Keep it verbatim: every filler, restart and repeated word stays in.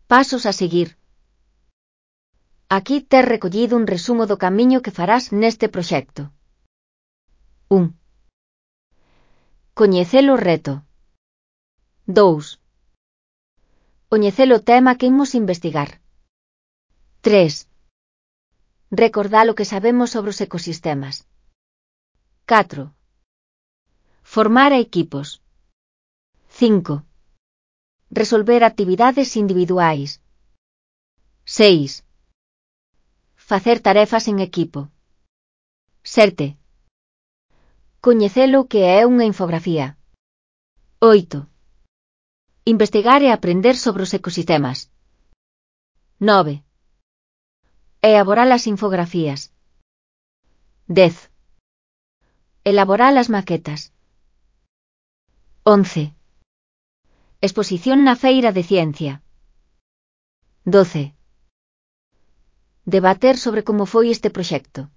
Pasos a seguir. Aquí tes recollido un resumo do camiño que farás neste proxecto. un. Coñecer o reto. dous. Coñecer o tema que imos investigar. tres. Recordar o que sabemos sobre os ecosistemas. catro. Formar a equipos. cinco. Resolver actividades individuais. seis. Facer tarefas en equipo. sete. Coñecer o que é unha infografía. oito. Investigar e aprender sobre os ecosistemas. nove. Elaborar as infografías. dez. Elaborar as maquetas. once. Exposición na feira de ciencia. doce. Debater sobre como foi este proxecto.